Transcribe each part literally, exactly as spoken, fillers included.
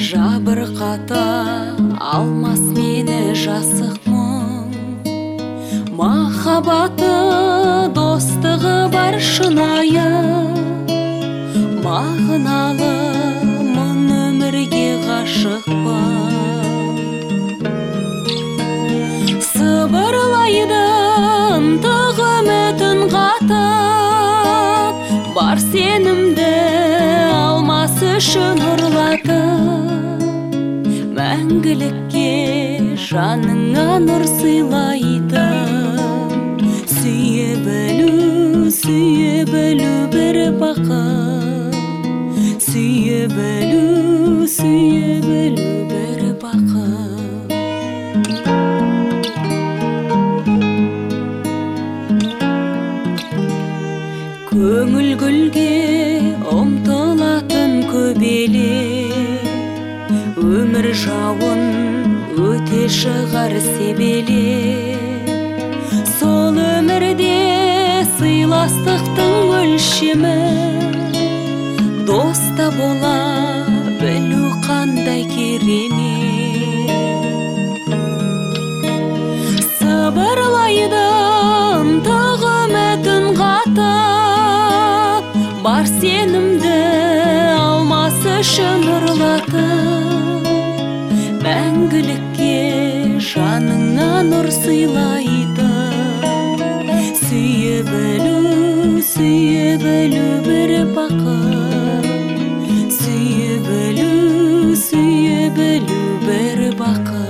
жабырқата алмас мені жасық мұң. Махаббаты достығы бар шынайы, мағыналы мың өмірге ғашықпын. Сыбырлайды ынтық үмітін қатып, бар сенімді алмас үшін ұрлатып, мәңгілікке жаныңа нұр сыйлайтын. Сүйе білу, сүйе білу бір бақыт. Сүйе білу, сүйе білу бір бақыт. Көңіл гүлге ұмтылатын көбеле, өмір жауын өте шығар себеле. Сол өмірде сыйластықтың өлшемі, доста бола білу қандай керемет. Сыбырлайды ынтық үмітін қатып, бар сенімді алмас үшін ұрлатып, мәңгілікке жаныңа нұр сыйлайтын. Сүйе білу, сүйе білу бір бақыт. Сүйе білу, сүйе білу бір бақыт.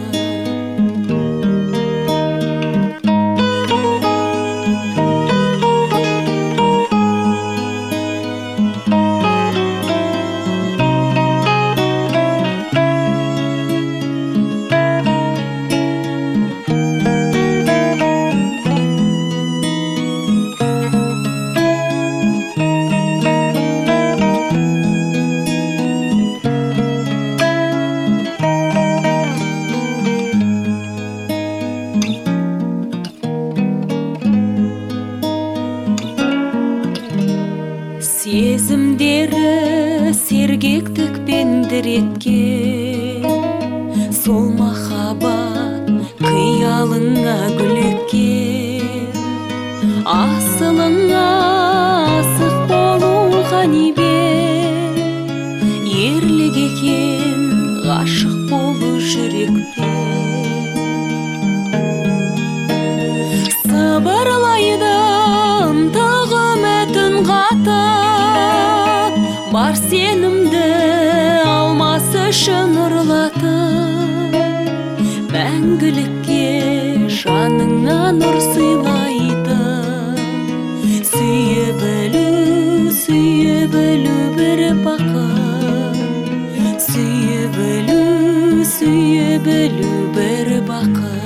Сезімдері сергектікпен діреткен, сол махаббат қиялыңа гүл еккен. Асылыңа асық болу ғанибет, ерлік екен ғашық болу жүрекпен. Сыбырлайды ынтық үмітін қатып, бар сенімді алмас үшін ұрлатып, мәңгілікке жаныңа нұр сыйлайтын. Сүйе білу, сүйе білу бір бақыт. Сүйе білу, сүйе білу бір бақыт.